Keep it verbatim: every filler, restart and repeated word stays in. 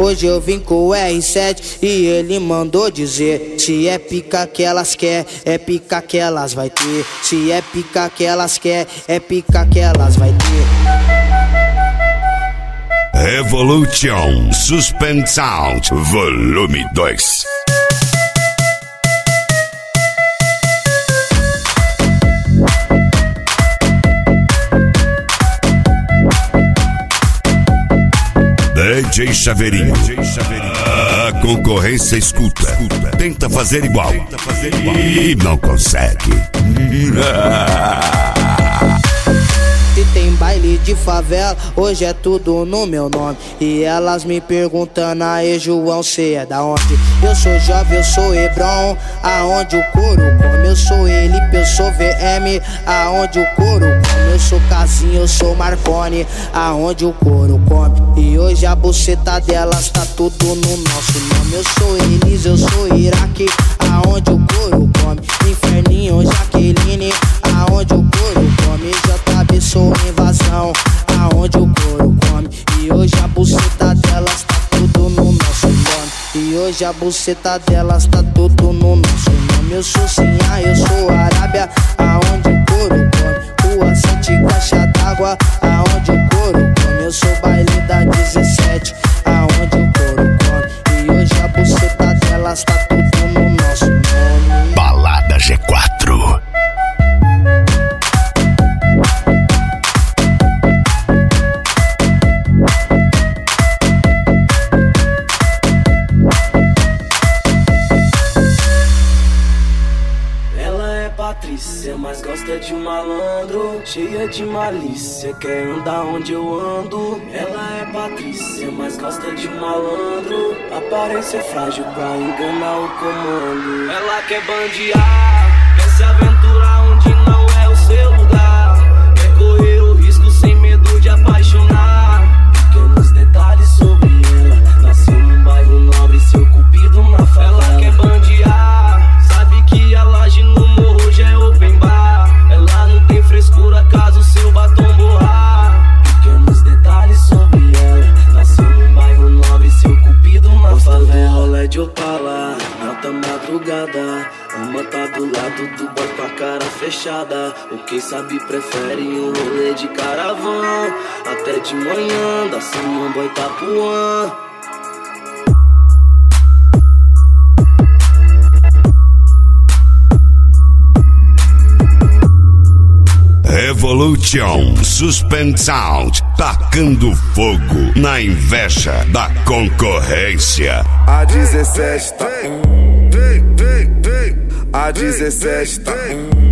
Hoje eu vim com o R sete e ele mandou dizer: se é pica que elas quer, é pica que elas vai ter. Se é pica que elas quer, é pica que elas vai ter. Revolution Suspend Sound Volume dois. D J Chaveirinho. A concorrência escuta. Tenta fazer igual. E não consegue. Se tem baile de favela, hoje é tudo no meu nome. E elas me perguntando: aê João, cê é da onde? Eu sou jovem, eu sou Hebron, aonde o couro come. Eu sou Elipe, eu sou V M, aonde o couro come. Eu sou Casinho, eu sou Marconi, aonde o couro come. E hoje a buceta delas tá tudo no nosso nome. Eu sou Elis, eu sou Iraque, aonde o couro come. Inferninho, Jaqueline, aonde o couro come. J B, sou invasão, aonde o couro come. E hoje a buceta delas tá tudo no nosso nome. E hoje a buceta delas tá tudo no nosso nome. Eu sou Sinha, eu sou Arábia, aonde o couro come. Rua Sete, caixa d'água, aonde o couro come. Eu sou baile da dezessete, aonde o couro come. E hoje a buceta delas tá tudo no nosso nome. Balada G quatro. Patrícia, mas gosta de um malandro, cheia de malícia, quer andar onde eu ando. Ela é Patrícia, mas gosta de um malandro, aparência frágil pra enganar o comando. Ela quer bandear, quer se aventurar onde não é o seu lugar, quer correr o risco sem medo de apaixonar. Pequenos detalhes sobre ela, nasceu num bairro nobre, seu cupido na favela. Ela quer bandear, sabe que a laje no morro já é open bar. Ela não tem frescura caso seu batom borrar. Pequenos detalhes sobre ela, nasceu num bairro nobre, seu cupido na favela. Do rolê de Opala, alta madrugada, uma tá do lado do boy com a cara fechada. O quem sabe prefere um rolê de caravão, até de manhã, da Samambaia Itapuã. Revolution Suspend Sound, tacando fogo na inveja da concorrência. A dezessete tá um, a dezessete tá um.